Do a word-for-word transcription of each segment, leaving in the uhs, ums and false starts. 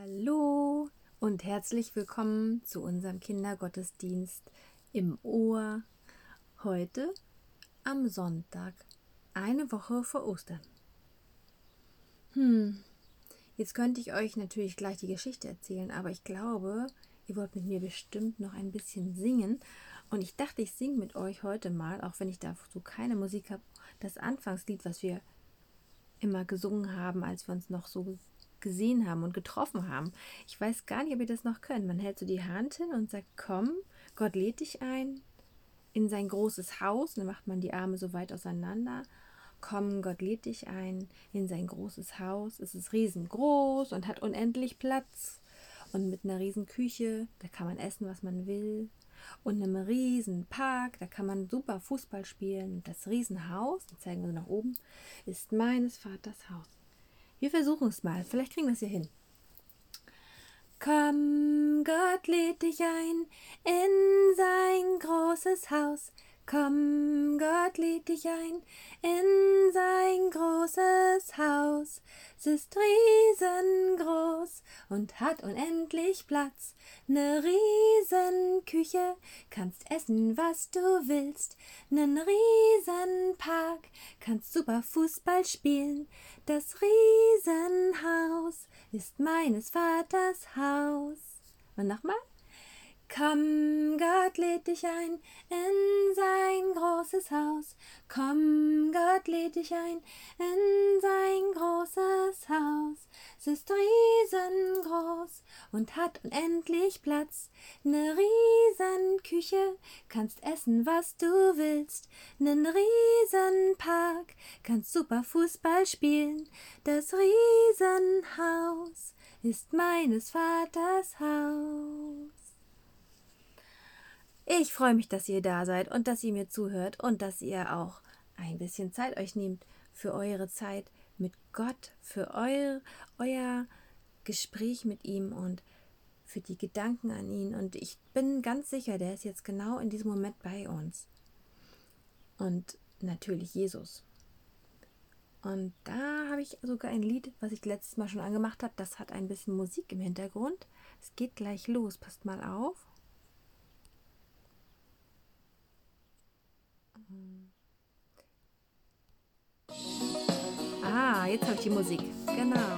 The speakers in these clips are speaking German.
Hallo und herzlich willkommen zu unserem Kindergottesdienst im Ohr. Heute am Sonntag, eine Woche vor Ostern. Hm, jetzt könnte ich euch natürlich gleich die Geschichte erzählen, aber ich glaube, ihr wollt mit mir bestimmt noch ein bisschen singen. Und ich dachte, ich singe mit euch heute mal, auch wenn ich dazu keine Musik habe, das Anfangslied, was wir immer gesungen haben, als wir uns noch so gesehen haben und getroffen haben. Ich weiß gar nicht, ob ihr das noch könnt. Man hält so die Hand hin und sagt, komm, Gott lädt dich ein in sein großes Haus. Und dann macht man die Arme so weit auseinander. Komm, Gott lädt dich ein in sein großes Haus. Es ist riesengroß und hat unendlich Platz. Und mit einer riesen Küche, da kann man essen, was man will. Und einem riesen Park, da kann man super Fußball spielen. Und das Riesenhaus, dann zeigen wir nach oben, ist meines Vaters Haus. Wir versuchen es mal, vielleicht kriegen wir es hier hin. Komm, Gott lädt dich ein in sein großes Haus. Komm, Gott lädt dich ein in sein großes Haus. Es ist riesengroß und hat unendlich Platz. Ne Riesenküche, kannst essen, was du willst. Nen Riesenpark, kannst super Fußball spielen. Das Riesenhaus ist meines Vaters Haus. Und nochmal. Komm, Gott lädt dich ein in sein großes Haus. Komm, Gott lädt dich ein in sein großes Haus. Es ist riesengroß und hat unendlich Platz. Ne Riesenküche, kannst essen, was du willst. Nen Riesenpark, kannst super Fußball spielen. Das Riesenhaus ist meines Vaters Haus. Ich freue mich, dass ihr da seid und dass ihr mir zuhört und dass ihr auch ein bisschen Zeit euch nehmt für eure Zeit mit Gott, für euer, euer Gespräch mit ihm und für die Gedanken an ihn. Und ich bin ganz sicher, der ist jetzt genau in diesem Moment bei uns. Und natürlich Jesus. Und da habe ich sogar ein Lied, was ich letztes Mal schon angemacht habe. Das hat ein bisschen Musik im Hintergrund. Es geht gleich los. Passt mal auf. Ah, jetzt habe ich die Musik. Genau.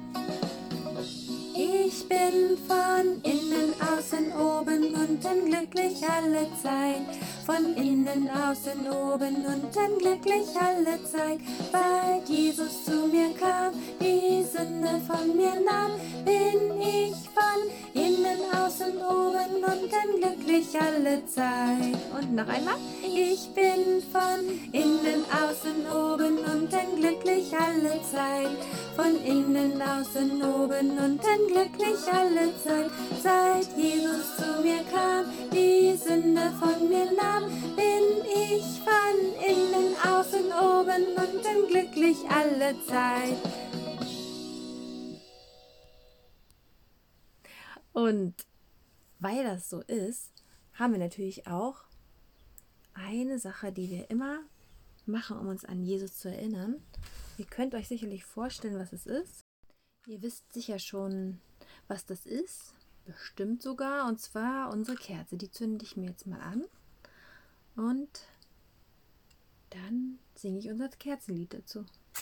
Ich bin von innen, außen, oben, unten glücklich alle Zeit. Von innen, außen, oben, unten glücklich alle Zeit. Weil Jesus zu mir kam, die Sünde von mir nahm, bin ich von innen, außen, oben, unten glücklich alle Zeit. Und noch einmal. Ich bin von innen, außen, oben, unten glücklich alle Zeit. Von innen, außen, oben, unten glücklich alle Zeit. Seit Jesus zu mir kam, die Sünde von mir nahm, bin ich von innen, außen, oben, unten glücklich alle Zeit. Und weil das so ist, haben wir natürlich auch eine Sache, die wir immer machen, um uns an Jesus zu erinnern. Ihr könnt euch sicherlich vorstellen, was es ist. Ihr wisst sicher schon, was das ist. Bestimmt sogar. Und zwar unsere Kerze. Die zünde ich mir jetzt mal an. Und dann singe ich unser Kerzenlied dazu.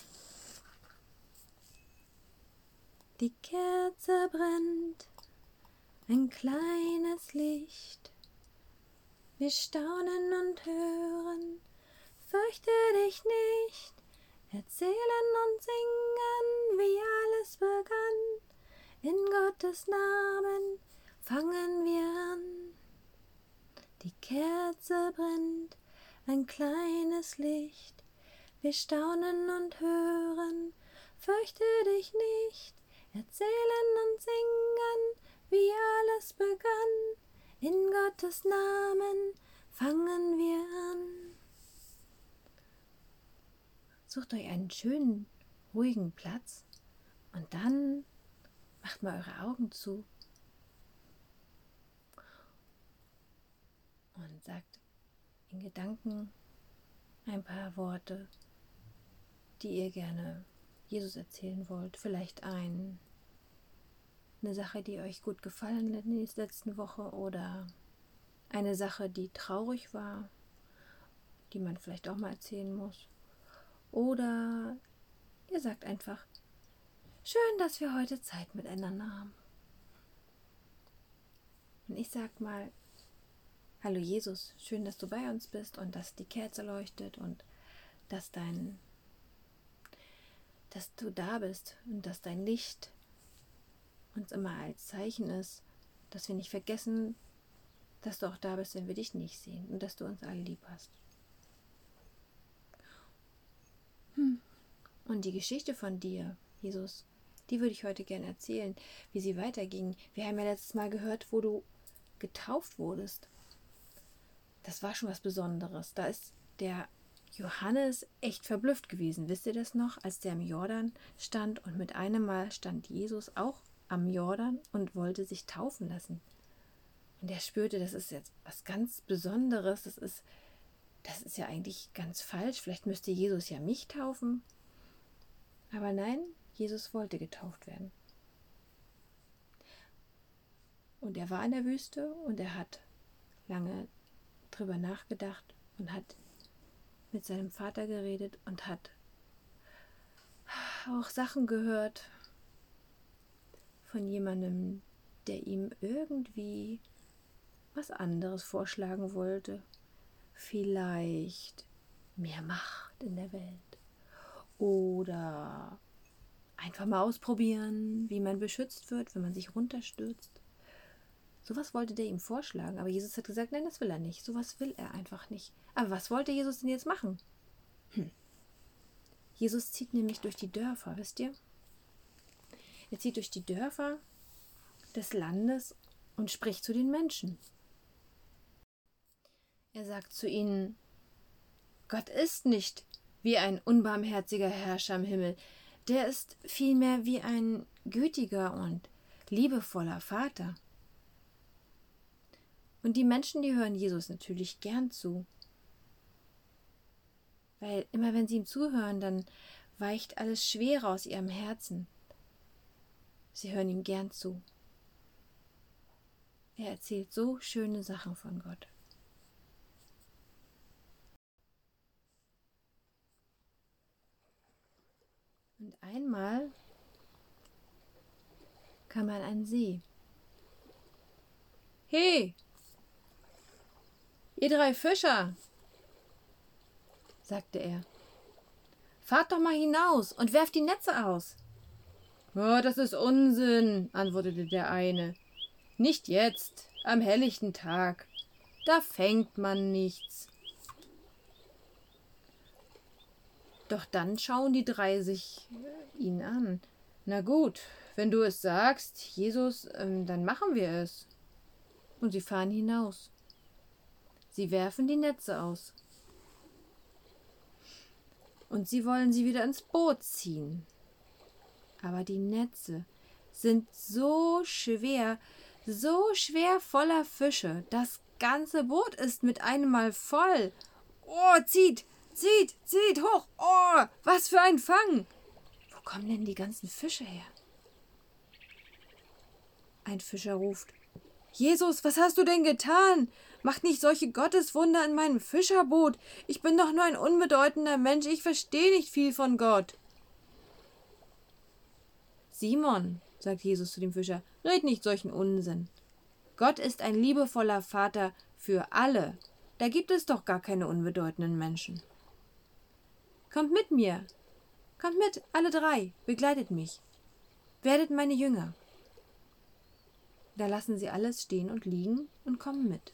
Die Kerze brennt, ein kleines Licht. Wir staunen und hören, fürchte dich nicht, erzählen und singen, wie alles begann. In Gottes Namen fangen wir an. Die Kerze brennt, ein kleines Licht. Wir staunen und hören, fürchte dich nicht, erzählen und singen, wie alles begann. In Gottes Namen fangen wir an. Sucht euch einen schönen, ruhigen Platz und dann macht mal eure Augen zu und sagt in Gedanken ein paar Worte, die ihr gerne Jesus erzählen wollt. Vielleicht ein, eine Sache, die euch gut gefallen hat in der letzten Woche oder eine Sache, die traurig war, die man vielleicht auch mal erzählen muss. Oder ihr sagt einfach, schön, dass wir heute Zeit miteinander haben. Und ich sag mal, hallo Jesus, schön, dass du bei uns bist und dass die Kerze leuchtet und dass dein, dass du da bist und dass dein Licht uns immer als Zeichen ist, dass wir nicht vergessen, dass du auch da bist, wenn wir dich nicht sehen und dass du uns alle lieb hast. Hm. Und die Geschichte von dir, Jesus, die würde ich heute gerne erzählen, wie sie weiterging. Wir haben ja letztes Mal gehört, wo du getauft wurdest. Das war schon was Besonderes. Da ist der Johannes echt verblüfft gewesen. Wisst ihr das noch? Als der im Jordan stand und mit einem Mal stand Jesus auch am Jordan und wollte sich taufen lassen. Und er spürte, das ist jetzt was ganz Besonderes. Das ist, das ist ja eigentlich ganz falsch. Vielleicht müsste Jesus ja mich taufen. Aber nein, Jesus wollte getauft werden. Und er war in der Wüste und er hat lange drüber nachgedacht und hat mit seinem Vater geredet und hat auch Sachen gehört von jemandem, der ihm irgendwie was anderes vorschlagen wollte. Vielleicht mehr Macht in der Welt oder einfach mal ausprobieren, wie man beschützt wird, wenn man sich runterstürzt. Sowas wollte der ihm vorschlagen, aber Jesus hat gesagt, nein, das will er nicht. Sowas will er einfach nicht. Aber was wollte Jesus denn jetzt machen? Hm. Jesus zieht nämlich durch die Dörfer, wisst ihr? Er zieht durch die Dörfer des Landes und spricht zu den Menschen. Er sagt zu ihnen, Gott ist nicht wie ein unbarmherziger Herrscher im Himmel. Der ist vielmehr wie ein gütiger und liebevoller Vater. Und die Menschen, die hören Jesus natürlich gern zu. Weil immer wenn sie ihm zuhören, dann weicht alles Schwere aus ihrem Herzen. Sie hören ihm gern zu. Er erzählt so schöne Sachen von Gott. Und einmal kam er an einen See. Hey, ihr drei Fischer, sagte er, fahrt doch mal hinaus und werft die Netze aus. Oh, das ist Unsinn, antwortete der eine. Nicht jetzt, am helllichten Tag. Da fängt man nichts. Doch dann schauen die drei sich ihn an. Na gut, wenn du es sagst, Jesus, ähm, dann machen wir es. Und sie fahren hinaus. Sie werfen die Netze aus. Und sie wollen sie wieder ins Boot ziehen. Aber die Netze sind so schwer, so schwer voller Fische. Das ganze Boot ist mit einem Mal voll. Oh, zieht, zieht, zieht, hoch. Oh, was für ein Fang. Wo kommen denn die ganzen Fische her? Ein Fischer ruft, Jesus, was hast du denn getan? Mach nicht solche Gotteswunder in meinem Fischerboot. Ich bin doch nur ein unbedeutender Mensch. Ich verstehe nicht viel von Gott. Simon, sagt Jesus zu dem Fischer, red nicht solchen Unsinn. Gott ist ein liebevoller Vater für alle. Da gibt es doch gar keine unbedeutenden Menschen. Kommt mit mir. Kommt mit, alle drei. Begleitet mich. Werdet meine Jünger. Da lassen sie alles stehen und liegen und kommen mit.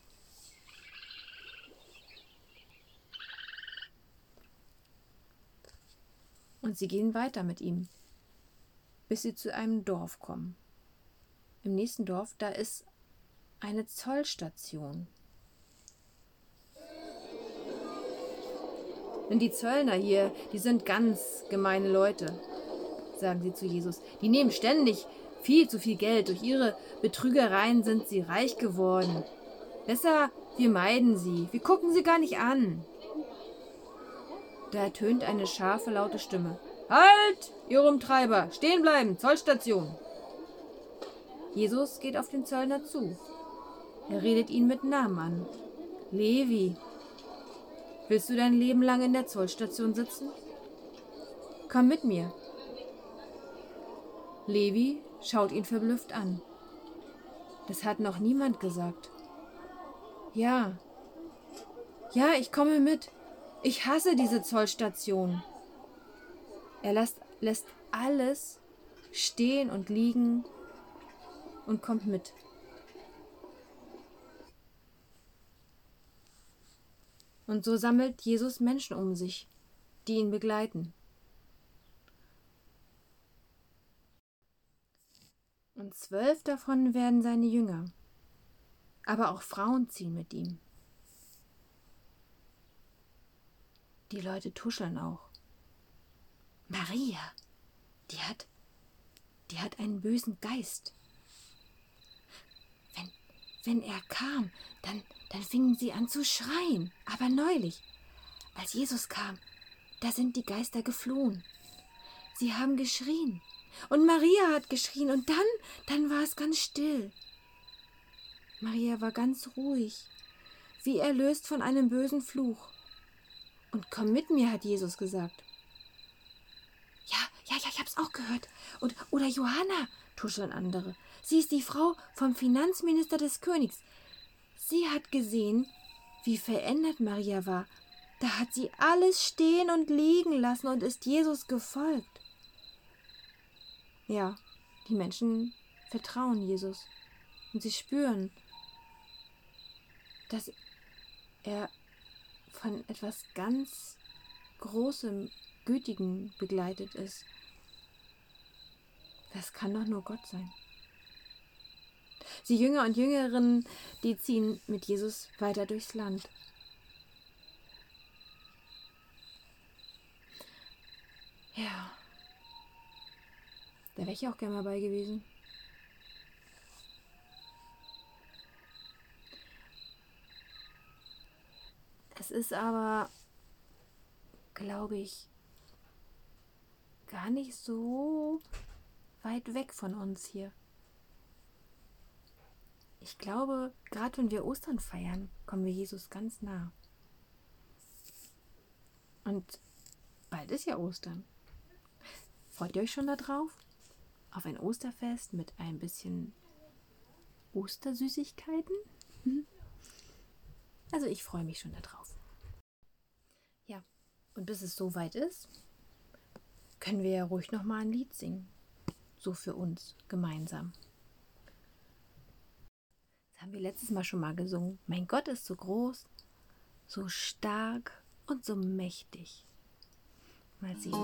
Und sie gehen weiter mit ihm, bis sie zu einem Dorf kommen. Im nächsten Dorf, da ist eine Zollstation. Denn die Zöllner hier, die sind ganz gemeine Leute, sagen sie zu Jesus. Die nehmen ständig viel zu viel Geld. Durch ihre Betrügereien sind sie reich geworden. Besser, wir meiden sie. Wir gucken sie gar nicht an. Da ertönt eine scharfe, laute Stimme. Halt, ihr Rumtreiber! Stehen bleiben! Zollstation! Jesus geht auf den Zöllner zu. Er redet ihn mit Namen an. Levi, willst du dein Leben lang in der Zollstation sitzen? Komm mit mir. Levi schaut ihn verblüfft an. Das hat noch niemand gesagt. Ja, ja, ich komme mit. Ich hasse diese Zollstation. Er lässt, lässt alles stehen und liegen und kommt mit. Und so sammelt Jesus Menschen um sich, die ihn begleiten. Und zwölf davon werden seine Jünger. Aber auch Frauen ziehen mit ihm. Die Leute tuscheln auch. Maria, die hat, die hat einen bösen Geist. Wenn, wenn er kam, dann, dann fingen sie an zu schreien. Aber neulich, als Jesus kam, da sind die Geister geflohen. Sie haben geschrien. Und Maria hat geschrien. Und dann, dann war es ganz still. Maria war ganz ruhig, wie erlöst von einem bösen Fluch. Und komm mit mir, hat Jesus gesagt. Ja, ja, ja, ich hab's auch gehört. Und, oder Johanna, tuscheln andere. Sie ist die Frau vom Finanzminister des Königs. Sie hat gesehen, wie verändert Maria war. Da hat sie alles stehen und liegen lassen und ist Jesus gefolgt. Ja, die Menschen vertrauen Jesus. Und sie spüren, dass er von etwas ganz Großem, Gütigem begleitet ist. Das kann doch nur Gott sein. Die Jünger und Jüngerinnen, die ziehen mit Jesus weiter durchs Land. Ja, da wäre ich auch gerne mal bei gewesen. Es ist aber, glaube ich, gar nicht so weit weg von uns hier. Ich glaube, gerade wenn wir Ostern feiern, kommen wir Jesus ganz nah. Und bald ist ja Ostern. Freut ihr euch schon darauf? Auf ein Osterfest mit ein bisschen Ostersüßigkeiten? Also ich freue mich schon darauf. Ja, und bis es soweit ist, können wir ja ruhig nochmal ein Lied singen. So für uns gemeinsam. Das haben wir letztes Mal schon mal gesungen. Mein Gott ist so groß, so stark und so mächtig. Mal sehen.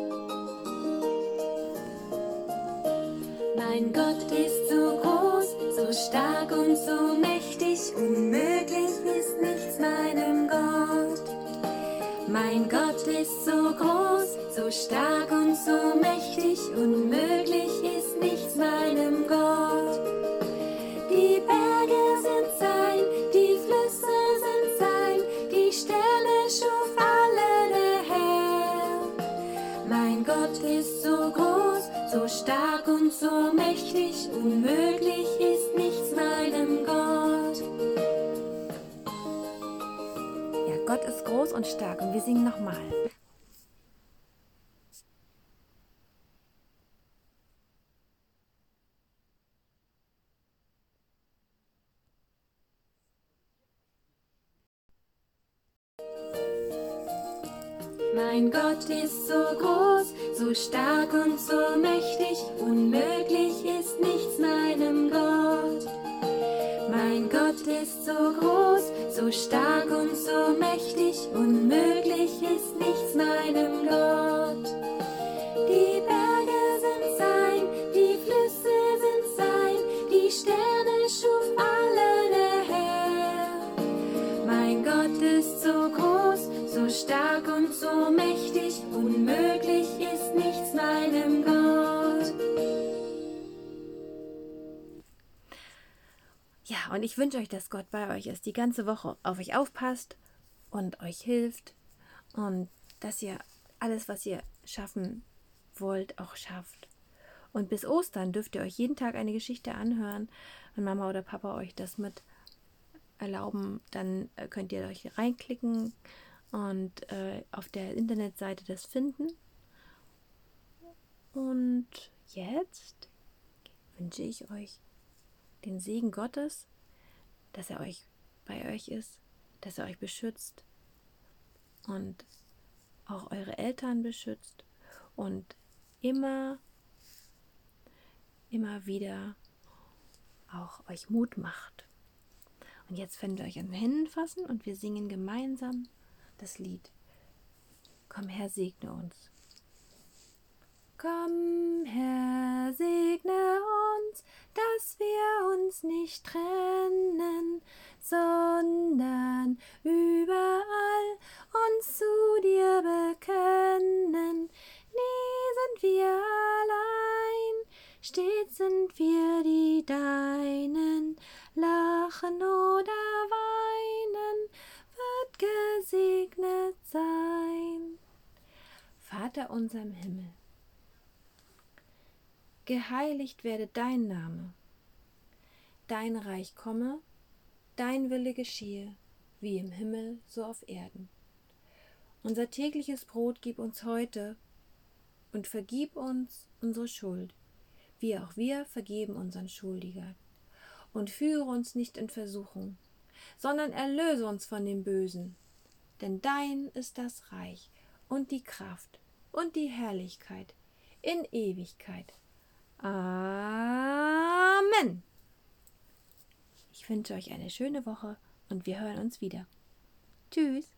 Mein Gott ist so groß, so stark und so mächtig, unmöglich ist nichts meinem Gott. Mein Gott ist so groß, so stark und so mächtig, unmöglich ist nichts meinem Gott. Die Berge sind sein, die Flüsse sind sein, die Sterne schuf alle der Herr. Mein Gott ist so groß, so stark und so mächtig, unmöglich ist nichts meinem Gott. Ja, Gott ist groß und stark und wir singen nochmal. Mein Gott ist so groß, so stark und so mächtig, unmöglich ist nichts meinem Gott. Mein Gott ist so groß, so stark und so mächtig, unmöglich ist nichts meinem Gott. Die Berge sind sein, die Flüsse sind sein, die Sterne schuf alle der Herr. Mein Gott ist so groß, so stark und so mächtig, unmöglich ist nichts meinem Gott. Ja, und ich wünsche euch, dass Gott bei euch ist, die ganze Woche auf euch aufpasst und euch hilft und dass ihr alles, was ihr schaffen wollt, auch schafft. Und bis Ostern dürft ihr euch jeden Tag eine Geschichte anhören. Wenn Mama oder Papa euch das mit erlauben, dann äh, könnt ihr euch reinklicken und äh, auf der Internetseite das finden. Und jetzt wünsche ich euch den Segen Gottes, dass er euch bei euch ist, dass er euch beschützt und auch eure Eltern beschützt und immer, immer wieder auch euch Mut macht. Und jetzt werden wir euch an den Händen fassen und wir singen gemeinsam das Lied. Komm Herr, segne uns. Komm Herr, segne uns, dass wir uns nicht trennen, sondern überall uns zu dir bekennen. Nie sind wir allein, stets sind wir die Deinen, lachen oder weinen, wird gesegnet sein. Vater unser im Himmel, geheiligt werde dein Name, dein Reich komme, dein Wille geschehe, wie im Himmel, so auf Erden. Unser tägliches Brot gib uns heute und vergib uns unsere Schuld, wie auch wir vergeben unseren Schuldigern. Und führe uns nicht in Versuchung, sondern erlöse uns von dem Bösen. Denn dein ist das Reich und die Kraft und die Herrlichkeit in Ewigkeit. Amen. Ich wünsche euch eine schöne Woche und wir hören uns wieder. Tschüss.